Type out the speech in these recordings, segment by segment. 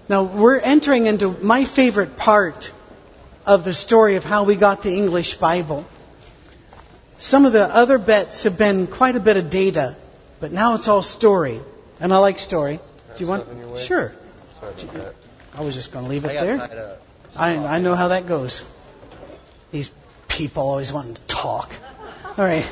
Now, we're entering into my favorite part of the story of how we got the English Bible. Some of the other bits have been quite a bit of data, but now it's all story. And I like story. Do you want? Sure. Sorry about that. I was just going to leave it I got there. tied up. I know how that goes. These people always wanting to talk. All right.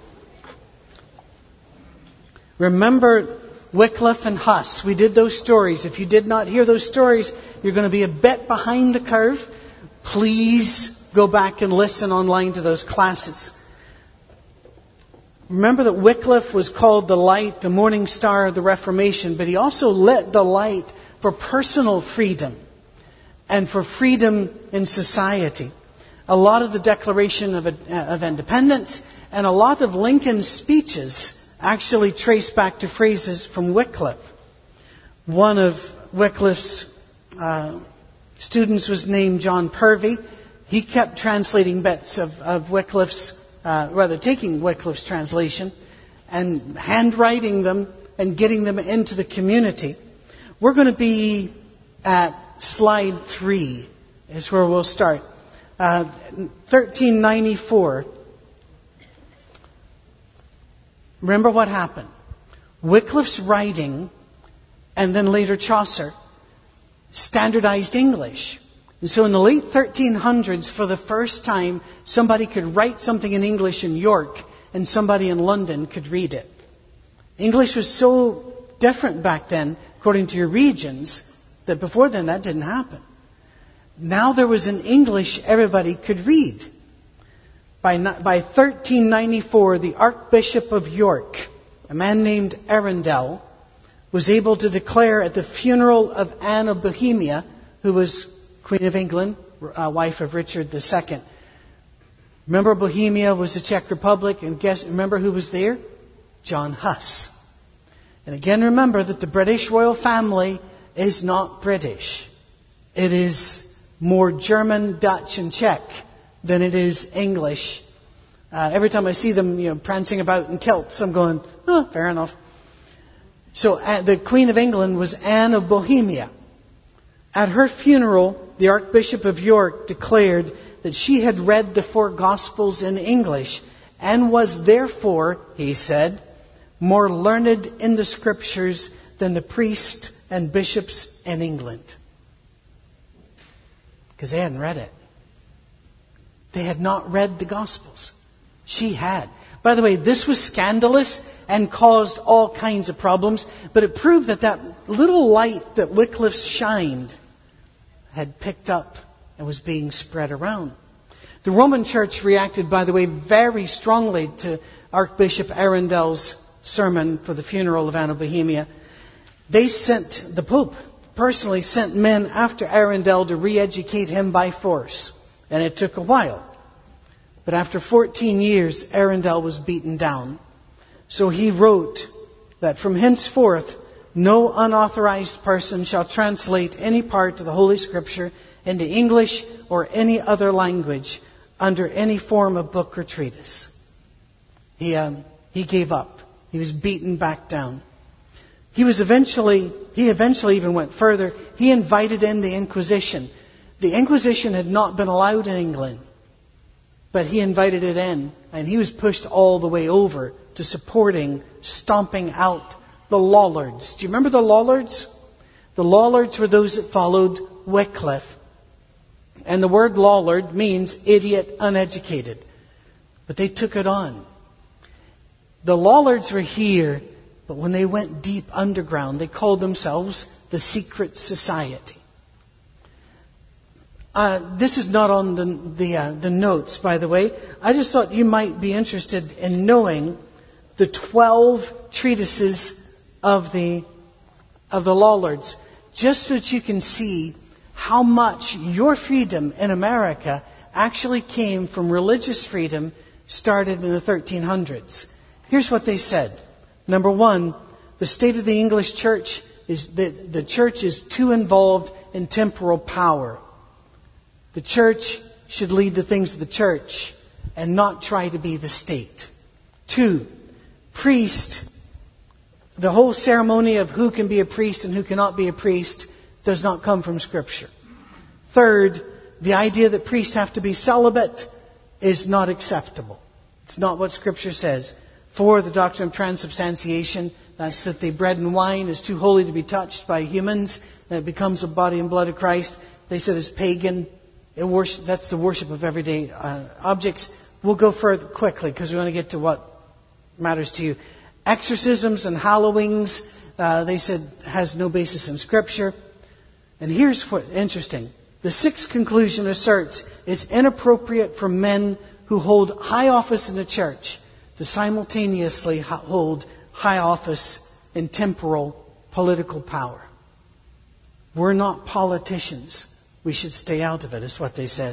Remember Wycliffe and Huss. We did those stories. If you did not hear those stories, you're going to be a bit behind the curve. Please go back and listen online to those classes. Remember that Wycliffe was called the light, the morning star of the Reformation, but he also lit the light for personal freedom and for freedom in society. A lot of the Declaration of Independence and a lot of Lincoln's speeches actually trace back to phrases from Wycliffe. One of Wycliffe's students was named John Purvey. He kept translating bits of Wycliffe's, taking Wycliffe's translation and handwriting them and getting them into the community. We're going to be at slide 3 is where we'll start. 1394. Remember what happened. Wycliffe's writing, and then later Chaucer, standardized English. And so in the late 1300s, for the first time, somebody could write something in English in York, and somebody in London could read it. English was so different back then, according to your regions, that before then that didn't happen. Now there was an English everybody could read. By 1394, the Archbishop of York, a man named Arundel, was able to declare at the funeral of Anne of Bohemia, who was Queen of England, wife of Richard II. Remember, Bohemia was the Czech Republic, and remember who was there? John Huss. And again, remember that the British royal family is not British. It is more German, Dutch, and Czech than it is English. Every time I see them, prancing about in kilts, I'm going, oh, fair enough. So the Queen of England was Anne of Bohemia. At her funeral, the Archbishop of York declared that she had read the 4 Gospels in English and was therefore, he said, more learned in the Scriptures than the priests and bishops in England. Because they hadn't read it. They had not read the Gospels. She had. By the way, this was scandalous and caused all kinds of problems, but it proved that little light that Wycliffe shined had picked up and was being spread around. The Roman Church reacted, by the way, very strongly to Archbishop Arundel's sermon for the funeral of Anne of Bohemia. The Pope personally sent men after Arundel to re-educate him by force. And it took a while. But after 14 years, Arundel was beaten down. So he wrote that from henceforth, no unauthorized person shall translate any part of the Holy Scripture into English or any other language under any form of book or treatise. He gave up. He was beaten back down. He eventually even went further. He invited in the Inquisition. The Inquisition had not been allowed in England, but he invited it in, and he was pushed all the way over to stomping out the Lollards. Do you remember the Lollards? The Lollards were those that followed Wycliffe. And the word Lollard means idiot, uneducated. But they took it on. The Lollards were here, but when they went deep underground, they called themselves the Secret Society. This is not on the notes, by the way. I just thought you might be interested in knowing the 12 treatises of the Lollards, just so that you can see how much your freedom in America actually came from religious freedom started in the 1300s. Here's what they said. Number 1, the state of the English church is the church is too involved in temporal power. The church should lead the things of the church and not try to be the state. 2, priest, the whole ceremony of who can be a priest and who cannot be a priest, does not come from Scripture. Third, the idea that priests have to be celibate is not acceptable. It's not what Scripture says. 4, the doctrine of transubstantiation, that's that the bread and wine is too holy to be touched by humans, and it becomes the body and blood of Christ. They said it's pagan. That's the worship of everyday objects. We'll go further quickly because we want to get to what matters to you. Exorcisms and hallowings, they said, has no basis in Scripture. And here's what interesting. The sixth conclusion asserts it's inappropriate for men who hold high office in the church to simultaneously hold high office in temporal political power. We're not politicians. We should stay out of it, is what they said.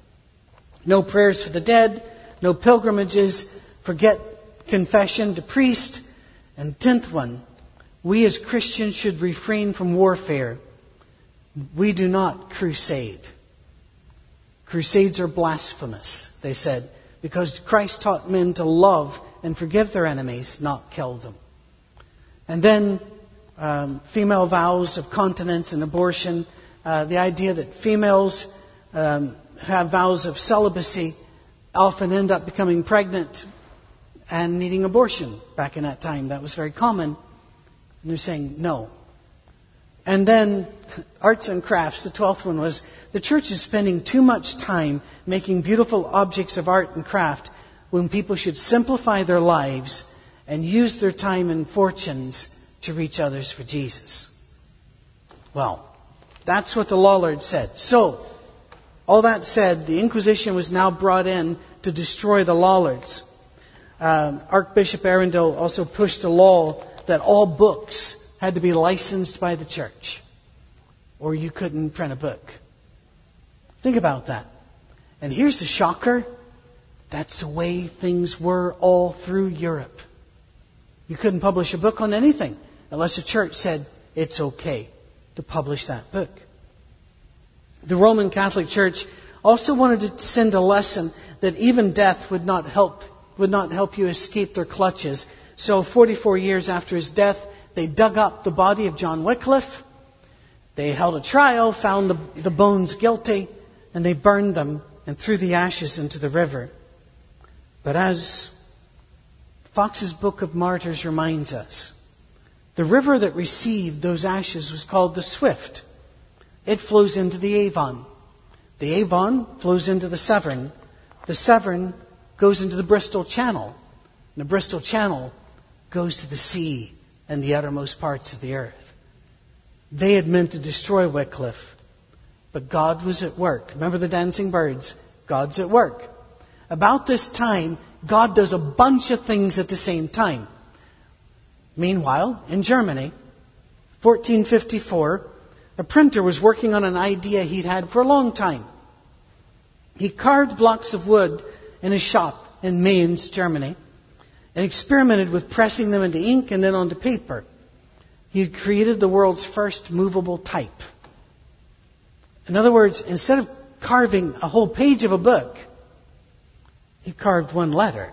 No prayers for the dead, no pilgrimages, forget confession to priest. And 10th one, we as Christians should refrain from warfare. We do not crusade. Crusades are blasphemous, they said, because Christ taught men to love and forgive their enemies, not kill them. And then female vows of continence and abortion. The idea that females have vows of celibacy often end up becoming pregnant and needing abortion. Back in that time, that was very common. And they're saying no. And then arts and crafts. The 12th one was the church is spending too much time making beautiful objects of art and craft when people should simplify their lives and use their time and fortunes to reach others for Jesus. Well, that's what the Lollards said. So, all that said, the Inquisition was now brought in to destroy the Lollards. Archbishop Arundel also pushed a law that all books had to be licensed by the church, or you couldn't print a book. Think about that. And here's the shocker. That's the way things were all through Europe. You couldn't publish a book on anything unless the church said it's okay to publish that book. The Roman Catholic Church also wanted to send a lesson that even death would not help you escape their clutches. So 44 years after his death, they dug up the body of John Wycliffe. They held a trial, found the bones guilty, and they burned them and threw the ashes into the river. But as Fox's Book of Martyrs reminds us, the river that received those ashes was called the Swift. It flows into the Avon. The Avon flows into the Severn. The Severn goes into the Bristol Channel. And the Bristol Channel goes to the sea and the uttermost parts of the earth. They had meant to destroy Wycliffe, but God was at work. Remember the dancing birds? God's at work. About this time, God does a bunch of things at the same time. Meanwhile, in Germany, 1454, a printer was working on an idea he'd had for a long time. He carved blocks of wood in his shop in Mainz, Germany, and experimented with pressing them into ink and then onto paper. He had created the world's first movable type. In other words, instead of carving a whole page of a book, he carved one letter.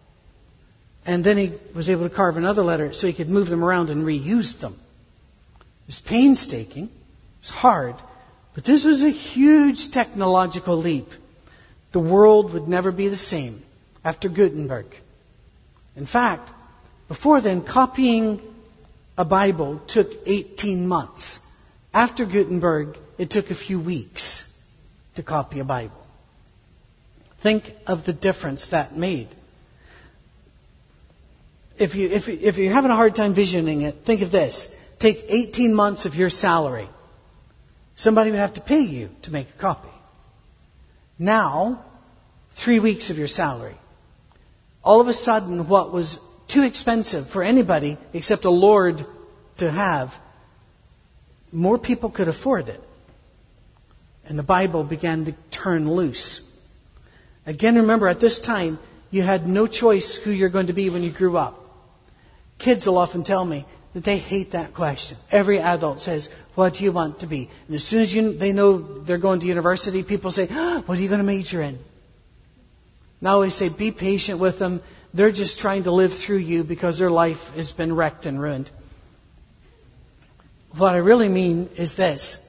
And then he was able to carve another letter so he could move them around and reuse them. It was painstaking. It was hard. But this was a huge technological leap. The world would never be the same after Gutenberg. In fact, before then, copying a Bible took 18 months. After Gutenberg, it took a few weeks to copy a Bible. Think of the difference that made. If you're having a hard time visioning it, think of this. Take 18 months of your salary. Somebody would have to pay you to make a copy. Now, 3 weeks of your salary. All of a sudden, what was too expensive for anybody except a lord to have, more people could afford it. And the Bible began to turn loose. Again, remember, at this time, you had no choice who you're going to be when you grew up. Kids will often tell me that they hate that question. Every adult says, what do you want to be? And as soon as they know they're going to university, people say, what are you going to major in? And I always say, be patient with them. They're just trying to live through you because their life has been wrecked and ruined. What I really mean is this.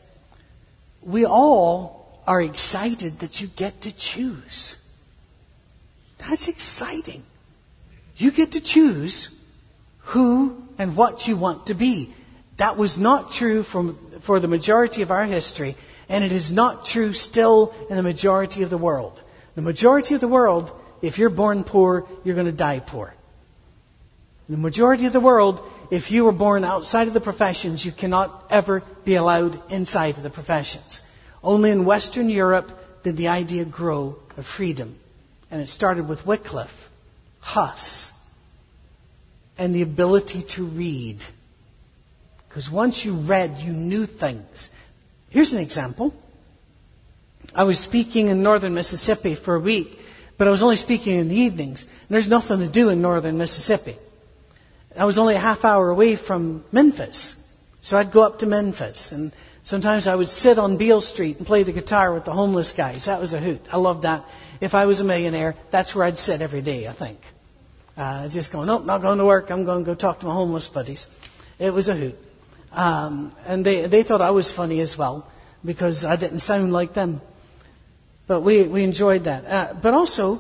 we all are excited that you get to choose. That's exciting. You get to choose who and what you want to be. That was not true for the majority of our history, and it is not true still in the majority of the world. The majority of the world, if you're born poor, you're going to die poor. In the majority of the world, if you were born outside of the professions, you cannot ever be allowed inside of the professions. Only in Western Europe did the idea grow of freedom. And it started with Wycliffe, Huss, and the ability to read. Because once you read, you knew things. Here's an example. I was speaking in northern Mississippi for a week, but I was only speaking in the evenings. And there's nothing to do in northern Mississippi. I was only a half hour away from Memphis. So I'd go up to Memphis, and sometimes I would sit on Beale Street and play the guitar with the homeless guys. That was a hoot. I loved that. If I was a millionaire, that's where I'd sit every day, I think. Just going, nope, not going to work. I'm going to go talk to my homeless buddies. It was a hoot. And they thought I was funny as well, because I didn't sound like them. But we enjoyed that. But also,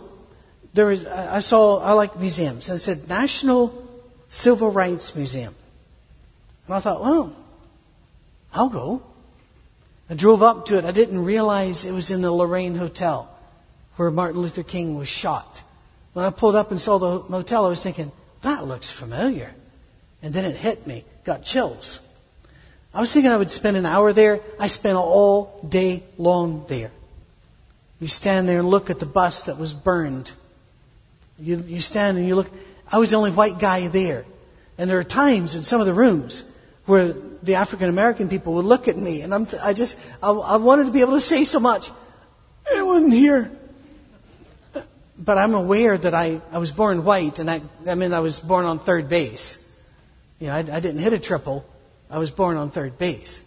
I like museums. And it said National Civil Rights Museum. And I thought, well, I'll go. I drove up to it. I didn't realize it was in the Lorraine Hotel where Martin Luther King was shot. When I pulled up and saw the motel, I was thinking, that looks familiar. And then it hit me. Got chills. I was thinking I would spend an hour there. I spent all day long there. You stand there and look at the bus that was burned. You stand and you look. I was the only white guy there. And there are times in some of the rooms where the African American people would look at me, and I wanted to be able to say so much. I wasn't here. But I'm aware that I was born white, and I was born on third base. You know, I didn't hit a triple. I was born on third base.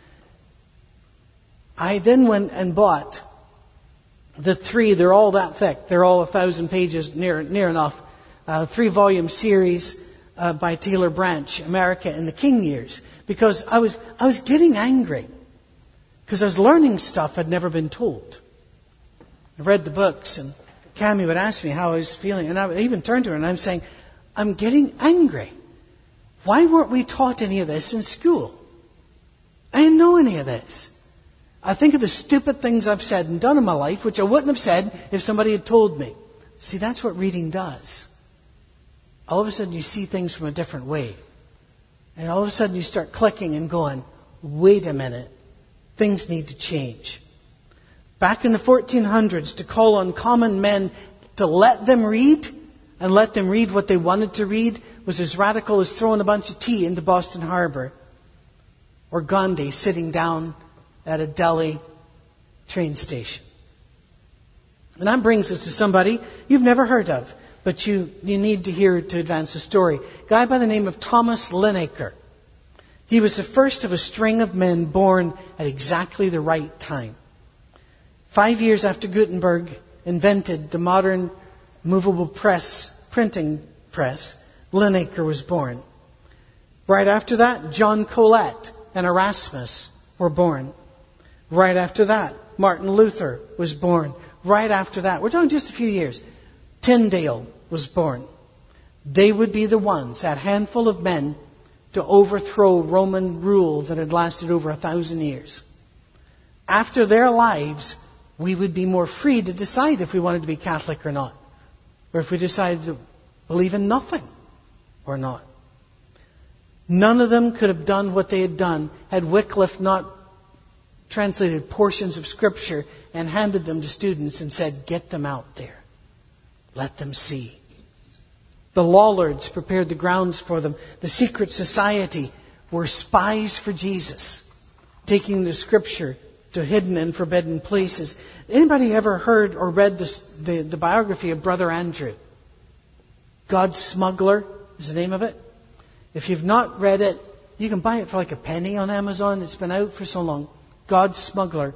I then went and bought the three. They're all that thick. They're all 1,000 pages, near enough. 3-volume series by Taylor Branch, America in the King Years, because I was getting angry because I was learning stuff I'd never been told. I read the books, and Cammie would ask me how I was feeling, and I would even turn to her and I'm saying, I'm getting angry. Why weren't we taught any of this in school? I didn't know any of this. I think of the stupid things I've said and done in my life, which I wouldn't have said if somebody had told me. See, that's what reading does. All of a sudden you see things from a different way. And all of a sudden you start clicking and going, wait a minute, things need to change. Back in the 1400s, to call on common men to let them read, and let them read what they wanted to read, was as radical as throwing a bunch of tea into Boston Harbor. Or Gandhi sitting down at a Delhi train station. And that brings us to somebody you've never heard of, but you need to hear to advance the story. A guy by the name of Thomas Linacre. He was the first of a string of men born at exactly the right time. 5 years after Gutenberg invented the modern movable printing press, Linacre was born. Right after that, John Colet and Erasmus were born. Right after that, Martin Luther was born. Right after that, we're talking just a few years, Tyndale was born. They would be the ones, that handful of men, to overthrow Roman rule that had lasted over 1,000 years. After their lives, we would be more free to decide if we wanted to be Catholic or not. Or if we decided to believe in nothing or not. None of them could have done what they had done had Wycliffe not translated portions of Scripture and handed them to students and said, get them out there. Let them see. The Lollards prepared the grounds for them. The secret society were spies for Jesus, taking the Scripture to hidden and forbidden places. Anybody ever heard or read the biography of Brother Andrew? God's Smuggler is the name of it. If you've not read it, you can buy it for like a penny on Amazon. It's been out for so long. God's Smuggler.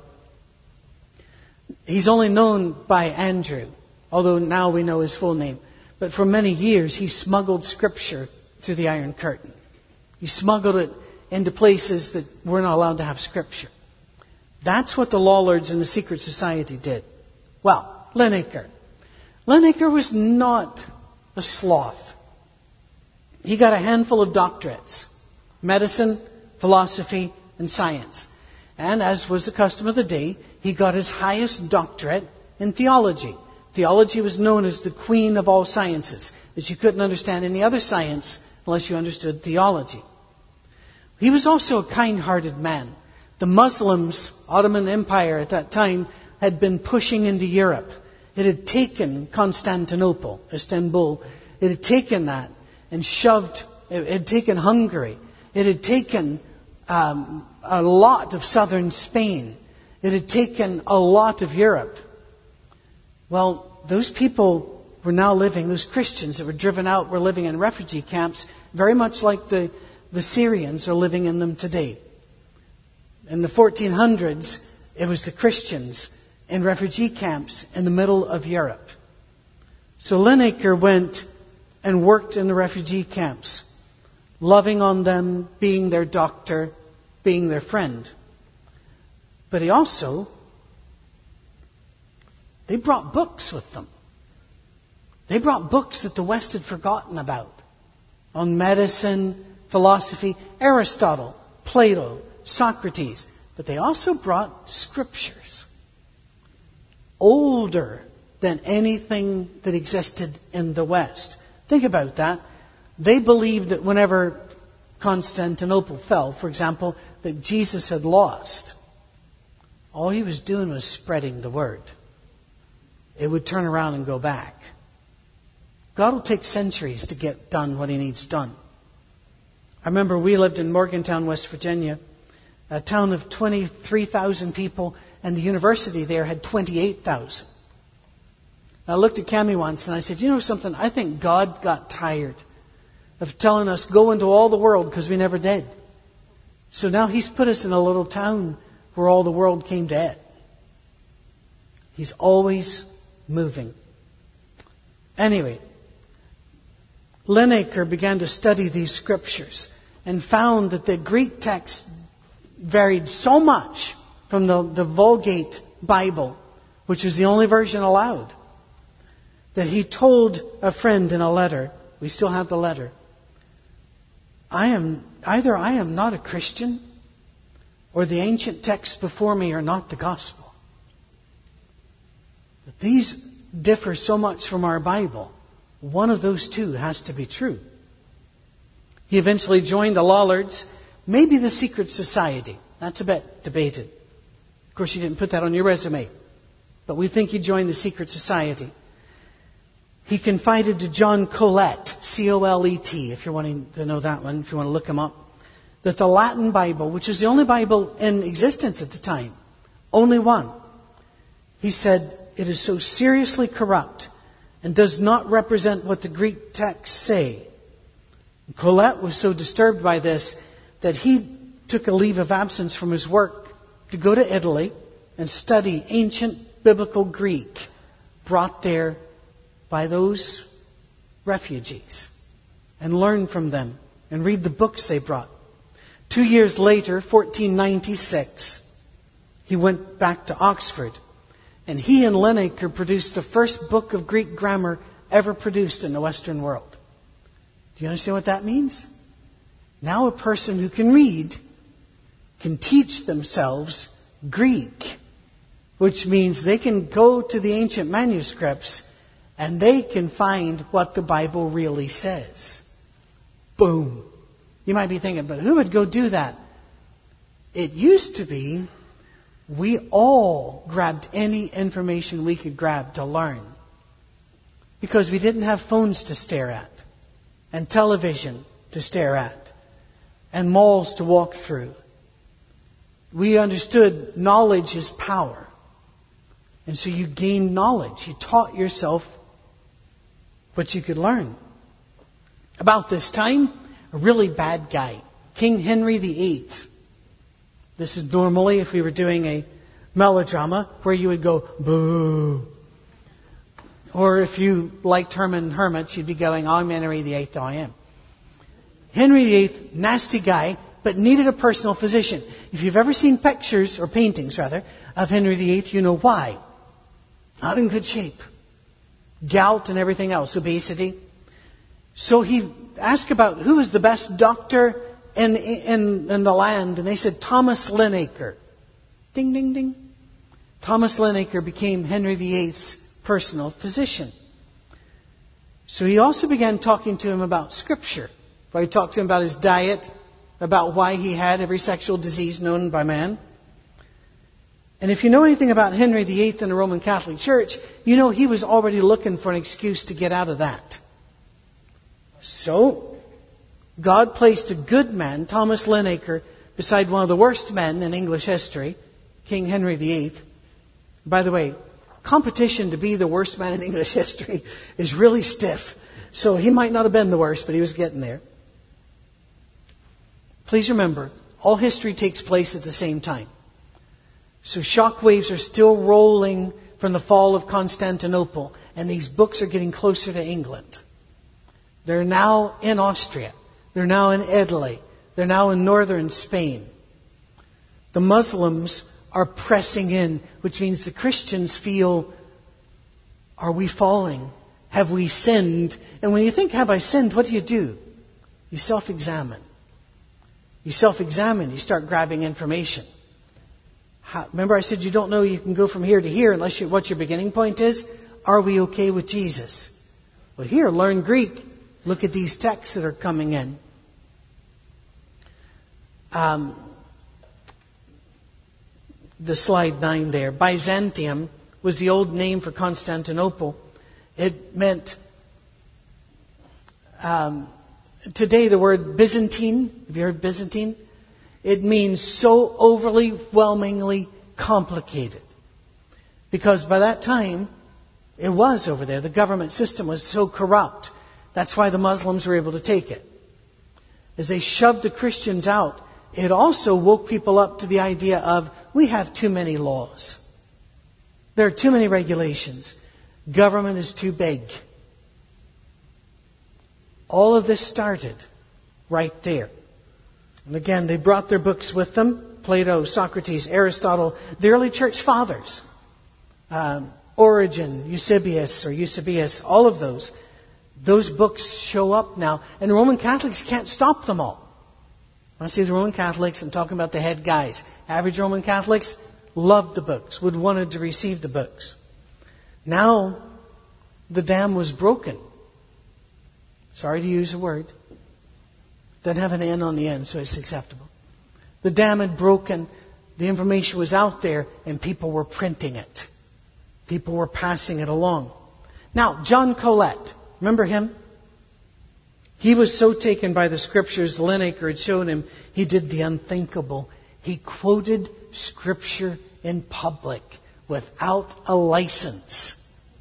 He's only known by Andrew, although now we know his full name. But for many years, he smuggled Scripture through the Iron Curtain. He smuggled it into places that were not allowed to have Scripture. That's what the law lords in the secret society did. Well, Linacre. Linacre was not a sloth. He got a handful of doctorates: medicine, philosophy, and science. And as was the custom of the day, he got his highest doctorate in theology. Theology was known as the queen of all sciences, that you couldn't understand any other science unless you understood theology. He was also a kind-hearted man. The Muslims, Ottoman Empire at that time, had been pushing into Europe. It had taken Constantinople, Istanbul. It had taken that and it had taken Hungary. It had taken a lot of southern Spain. It had taken a lot of Europe. Well, those people were now living, those Christians that were driven out were living in refugee camps, very much like the Syrians are living in them today. In the 1400s, it was the Christians in refugee camps in the middle of Europe. So Linacre went and worked in the refugee camps, loving on them, being their doctor, being their friend. But they brought books with them. They brought books that the West had forgotten about on medicine, philosophy, Aristotle, Plato, Socrates. But they also brought scriptures, older than anything that existed in the West. Think about that. They believed that whenever Constantinople fell, for example, that Jesus had lost. All he was doing was spreading the word. It would turn around and go back. God will take centuries to get done what he needs done. I remember we lived in Morgantown, West Virginia, a town of 23,000 people, and the university there had 28,000. I looked at Cammie once and I said, you know something? I think God got tired of telling us go into all the world because we never did. So now he's put us in a little town where all the world came to it. He's always moving. Anyway, Linacre began to study these scriptures and found that the Greek text varied so much from the Vulgate Bible, which was the only version allowed, that he told a friend in a letter, we still have the letter, I am not a Christian, or the ancient texts before me are not the gospel. But these differ so much from our Bible. One of those two has to be true. He eventually joined the Lollards, maybe the secret society. That's a bit debated. Of course, you didn't put that on your resume. But we think he joined the secret society. He confided to John Colet, C-O-L-E-T, if you're wanting to know that one, if you want to look him up, that the Latin Bible, which is the only Bible in existence at the time, only one, he said, it is so seriously corrupt and does not represent what the Greek texts say. Colet was so disturbed by this that he took a leave of absence from his work to go to Italy and study ancient biblical Greek brought there by those refugees and learn from them and read the books they brought. 2 years later, 1496, he went back to Oxford, and he and Linacre produced the first book of Greek grammar ever produced in the Western world. Do you understand what that means? Now a person who can read can teach themselves Greek, which means they can go to the ancient manuscripts and they can find what the Bible really says. Boom. You might be thinking, but who would go do that? It used to be we all grabbed any information we could grab to learn, because we didn't have phones to stare at and television to stare at and malls to walk through. We understood knowledge is power. And so you gained knowledge. You taught yourself what you could learn. About this time, a really bad guy, King Henry VIII. This is normally if we were doing a melodrama where you would go, boo. Or if you liked Herman Hermits, you'd be going, I'm Henry VIII, I am. Henry VIII, nasty guy, but needed a personal physician. If you've ever seen pictures, or paintings rather, of Henry VIII, you know why. Not in good shape. Gout and everything else, obesity. So he asked about who was the best doctor in the land, and they said Thomas Linacre. Ding, ding, ding. Thomas Linacre became Henry VIII's personal physician. So he also began talking to him about Scripture. He talked to him about his diet, about why he had every sexual disease known by man. And if you know anything about Henry VIII and the Roman Catholic Church, you know he was already looking for an excuse to get out of that. So, God placed a good man, Thomas Linacre, beside one of the worst men in English history, King Henry VIII. By the way, competition to be the worst man in English history is really stiff. So he might not have been the worst, but he was getting there. Please remember, all history takes place at the same time. So shock waves are still rolling from the fall of Constantinople, and these books are getting closer to England. They're now in Austria. They're now in Italy. They're now in northern Spain. The Muslims are pressing in, which means the Christians feel, are we falling? Have we sinned? And when you think, have I sinned, what do? You self-examine. You self-examine. You start grabbing information. Remember I said you don't know you can go from here to here unless what your beginning point is? Are we okay with Jesus? Well, here, learn Greek. Look at these texts that are coming in. The slide 9 there. Byzantium was the old name for Constantinople. It meant, today the word Byzantine, have you heard Byzantine? It means so overwhelmingly complicated. Because by that time, it was over there. The government system was so corrupt. That's why the Muslims were able to take it. As they shoved the Christians out, it also woke people up to the idea of, we have too many laws. There are too many regulations. Government is too big. All of this started right there. And again, they brought their books with them. Plato, Socrates, Aristotle, the early church fathers. Origen, Eusebius, all of those. Those books show up now. And Roman Catholics can't stop them all. When I say the Roman Catholics, I'm talking about the head guys. Average Roman Catholics loved the books, wanted to receive the books. Now, the dam was broken. Sorry to use a word. Doesn't have an N on the end, so it's acceptable. The dam had broken. The information was out there, and people were printing it. People were passing it along. Now, John Colet, remember him? He was so taken by the Scriptures, Linacre had shown him, he did the unthinkable. He quoted Scripture in public without a license.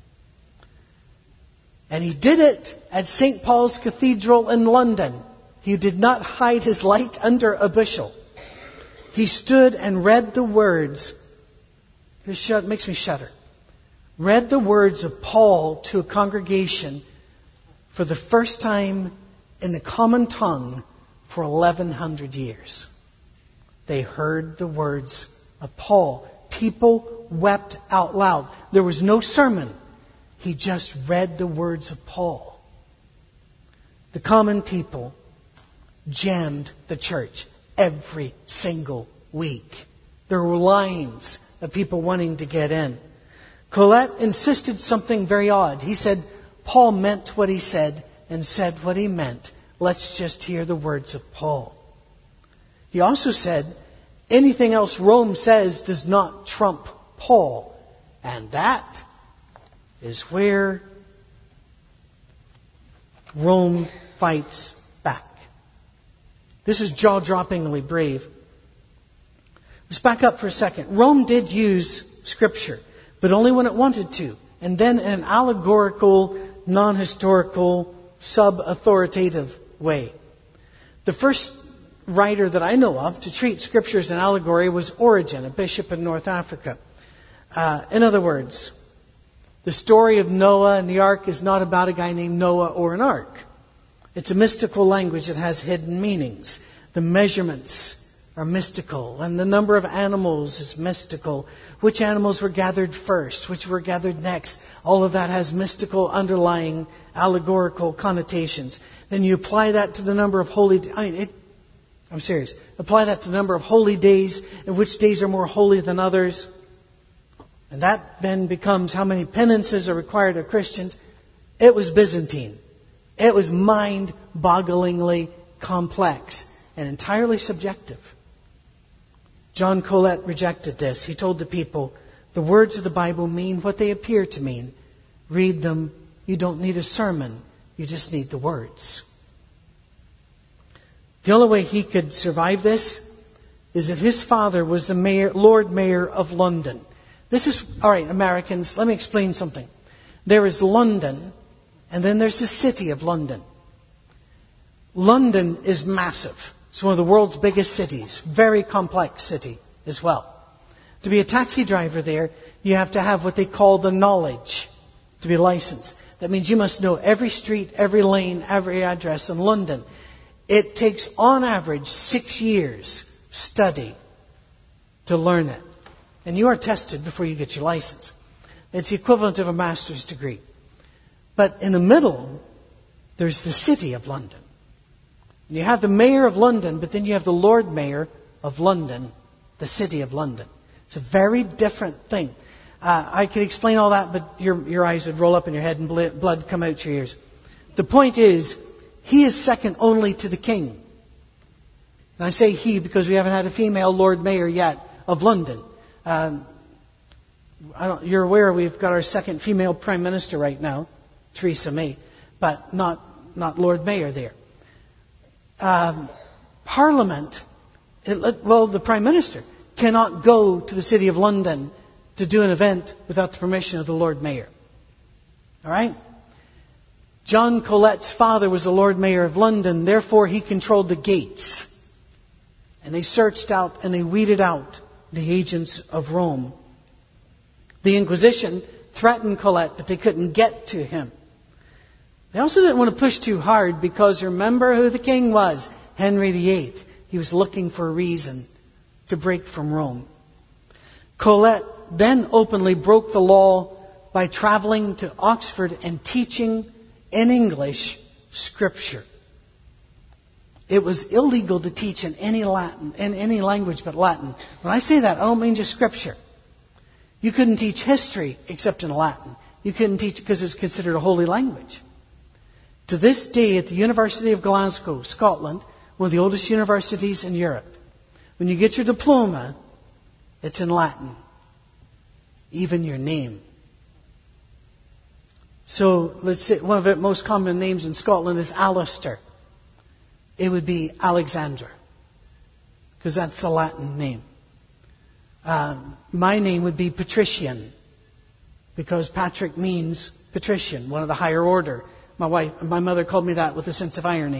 And he did it at St. Paul's Cathedral in London. He did not hide his light under a bushel. He stood and read the words. This makes me shudder. Read the words of Paul to a congregation for the first time in the common tongue for 1,100 years. They heard the words of Paul. People wept out loud. There was no sermon. He just read the words of Paul. The common people jammed the church every single week. There were lines of people wanting to get in. Colet insisted something very odd. He said, Paul meant what he said and said what he meant. Let's just hear the words of Paul. He also said, anything else Rome says does not trump Paul. And that is where Rome fights back. This is jaw-droppingly brave. Let's back up for a second. Rome did use Scripture, but only when it wanted to. And then in an allegorical, non-historical, sub-authoritative way. The first writer that I know of to treat Scripture as an allegory was Origen, a bishop in North Africa. In other words, the story of Noah and the ark is not about a guy named Noah or an ark. It's a mystical language that has hidden meanings. The measurements are mystical, and the number of animals is mystical. Which animals were gathered first, which were gathered next, all of that has mystical underlying allegorical connotations. Then you apply that to the number of holy days. I'm serious. Apply that to the number of holy days, and which days are more holy than others. And that then becomes how many penances are required of Christians. It was Byzantine. It was mind-bogglingly complex and entirely subjective. John Colet rejected this. He told the people, the words of the Bible mean what they appear to mean. Read them. You don't need a sermon. You just need the words. The only way he could survive this is that his father was the Lord Mayor of London. All right, Americans, let me explain something. There is London, and then there's the city of London. London is massive. It's one of the world's biggest cities. Very complex city as well. To be a taxi driver there, you have to have what they call the knowledge to be licensed. That means you must know every street, every lane, every address in London. It takes, on average, 6 years study to learn it. And you are tested before you get your license. It's the equivalent of a master's degree. But in the middle, there's the city of London. You have the mayor of London, but then you have the Lord Mayor of London, the city of London. It's a very different thing. I could explain all that, but your eyes would roll up in your head and blood come out your ears. The point is, he is second only to the king. And I say he because we haven't had a female Lord Mayor yet of London. You're aware we've got our second female Prime Minister right now, Theresa May, but not Lord Mayor there. Parliament, the Prime Minister cannot go to the City of London to do an event without the permission of the Lord Mayor. All right? John Colet's father was the Lord Mayor of London, therefore he controlled the gates. And they searched out and they weeded out the agents of Rome. The Inquisition threatened Colet, but they couldn't get to him. They also didn't want to push too hard because remember who the king was? Henry VIII. He was looking for a reason to break from Rome. Colet then openly broke the law by traveling to Oxford and teaching in English Scripture. It was illegal to teach in any language but Latin. When I say that, I don't mean just Scripture. You couldn't teach history except in Latin. You couldn't teach because it was considered a holy language. To this day, at the University of Glasgow, Scotland, one of the oldest universities in Europe, when you get your diploma, it's in Latin. Even your name. So, let's say one of the most common names in Scotland is Alistair. It would be Alexander, because that's the Latin name. My name would be Patrician, because Patrick means patrician, one of the higher order. My mother called me that with a sense of irony.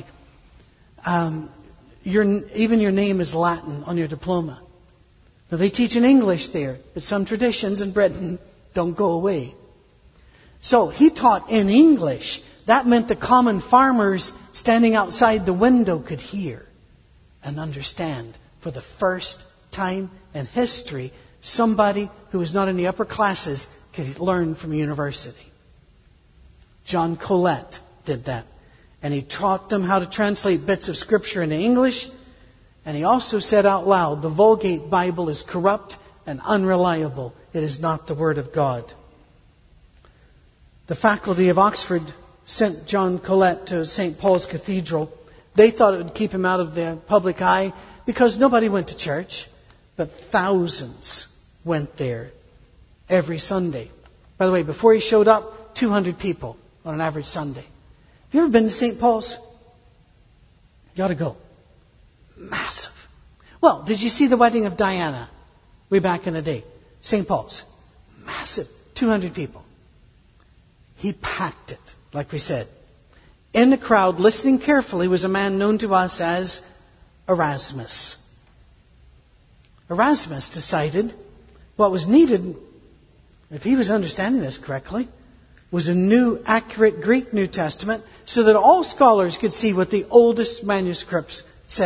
Even your name is Latin on your diploma. Now they teach in English there, but some traditions in Britain don't go away. So he taught in English. That meant the common farmers standing outside the window could hear and understand for the first time in history. Somebody who was not in the upper classes could learn from university. John Colet did that. And he taught them how to translate bits of Scripture into English. And he also said out loud, the Vulgate Bible is corrupt and unreliable. It is not the Word of God. The faculty of Oxford sent John Colet to St. Paul's Cathedral. They thought it would keep him out of the public eye because nobody went to church, but thousands went there every Sunday. By the way, before he showed up, 200 people on an average Sunday. Have you ever been to St. Paul's? You ought to go. Massive. Well, did you see the wedding of Diana way back in the day? St. Paul's. Massive. 200 people. He packed it, like we said. In the crowd, listening carefully, was a man known to us as Erasmus. Erasmus decided what was needed, if he was understanding this correctly, was a new, accurate Greek New Testament so that all scholars could see what the oldest manuscripts said.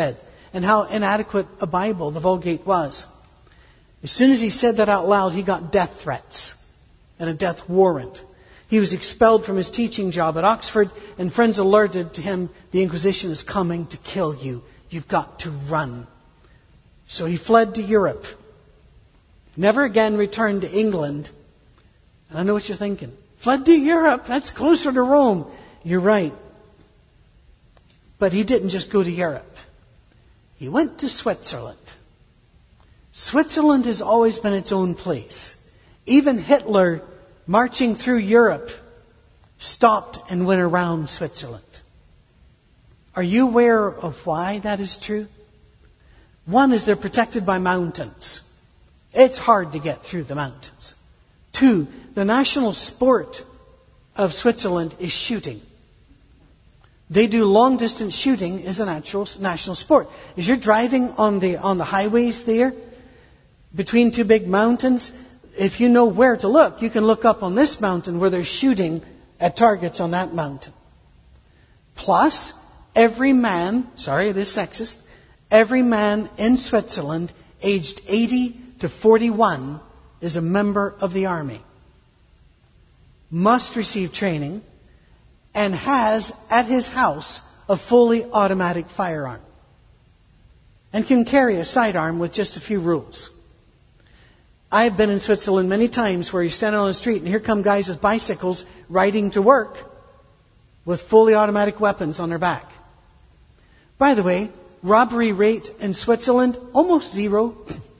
and how inadequate a Bible the Vulgate was. As soon as he said that out loud, he got death threats and a death warrant. He was expelled from his teaching job at Oxford, and friends alerted to him, the Inquisition is coming to kill you. You've got to run. So he fled to Europe. Never again returned to England. And I know what you're thinking. Fled to Europe. That's closer to Rome. You're right. But he didn't just go to Europe. He went to Switzerland. Switzerland has always been its own place. Even Hitler, marching through Europe, stopped and went around Switzerland. Are you aware of why that is true? One is they're protected by mountains. It's hard to get through the mountains. Two, the national sport of Switzerland is shooting. They do long distance shooting as a national sport. As you're driving on the highways there, between two big mountains, if you know where to look, you can look up on this mountain where they're shooting at targets on that mountain. Plus, every man, sorry, it is sexist, every man in Switzerland aged 80 to 41 is a member of the army. Must receive training and has at his house a fully automatic firearm. And can carry a sidearm with just a few rules. I've been in Switzerland many times where you stand on the street and here come guys with bicycles riding to work with fully automatic weapons on their back. By the way, robbery rate in Switzerland, almost zero.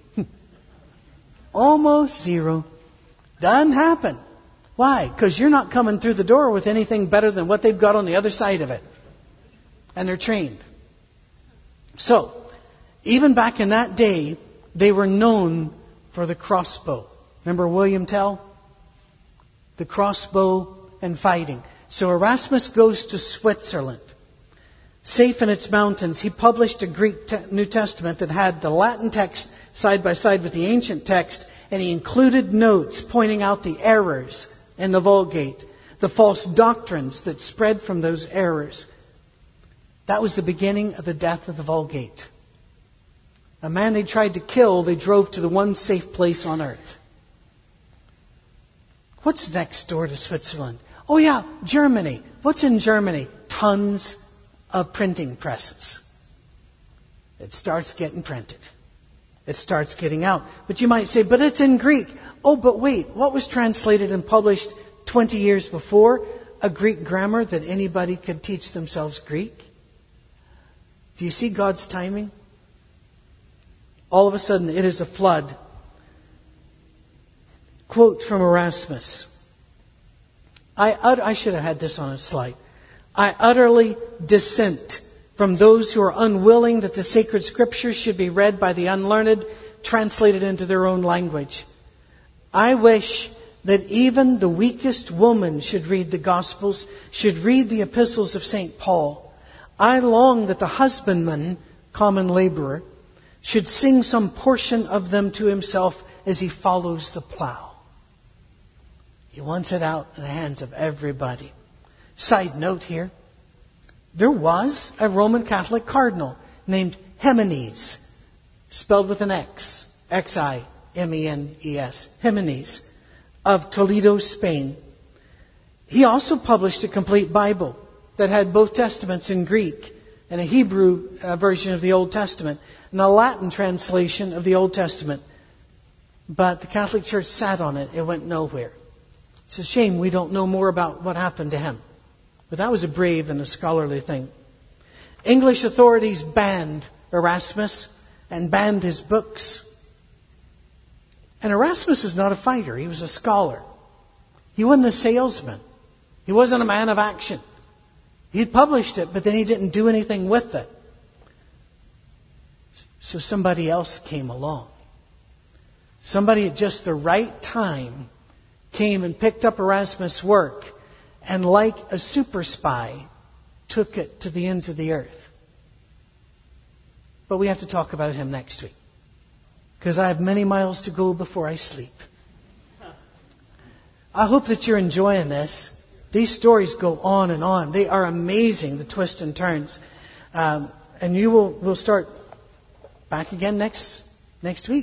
Almost zero. Doesn't happen. Why? Because you're not coming through the door with anything better than what they've got on the other side of it. And they're trained. So, even back in that day, they were known for the crossbow. Remember William Tell? The crossbow and fighting. So Erasmus goes to Switzerland. Safe in its mountains, he published a Greek New Testament that had the Latin text side by side with the ancient text, and he included notes pointing out the errors in the Vulgate, the false doctrines that spread from those errors. That was the beginning of the death of the Vulgate. A man they tried to kill, they drove to the one safe place on earth. What's next door to Switzerland? Oh yeah, Germany. What's in Germany? Tons of printing presses. It starts getting printed. It starts getting out. But you might say, but it's in Greek. Oh, but wait, what was translated and published 20 years before? A Greek grammar that anybody could teach themselves Greek? Do you see God's timing? All of a sudden, it is a flood. Quote from Erasmus. I should have had this on a slide. I utterly dissent from those who are unwilling that the sacred scriptures should be read by the unlearned, translated into their own language. I wish that even the weakest woman should read the Gospels, should read the epistles of St. Paul. I long that the husbandman, common laborer, should sing some portion of them to himself as he follows the plow. He wants it out in the hands of everybody. Side note here. There was a Roman Catholic cardinal named Ximenes, spelled with an X, Ximenes, Ximenes, of Toledo, Spain. He also published a complete Bible that had both Testaments in Greek and a Hebrew version of the Old Testament and a Latin translation of the Old Testament. But the Catholic Church sat on it. It went nowhere. It's a shame we don't know more about what happened to him. But that was a brave and a scholarly thing. English authorities banned Erasmus and banned his books. And Erasmus was not a fighter. He was a scholar. He wasn't a salesman. He wasn't a man of action. He'd published it, but then he didn't do anything with it. So somebody else came along. Somebody at just the right time came and picked up Erasmus' work and like a super spy took it to the ends of the earth. But we have to talk about him next week, because I have many miles to go before I sleep. I hope that you're enjoying this. These stories go on and on. They are amazing, the twists and turns. And we'll start Back again next week.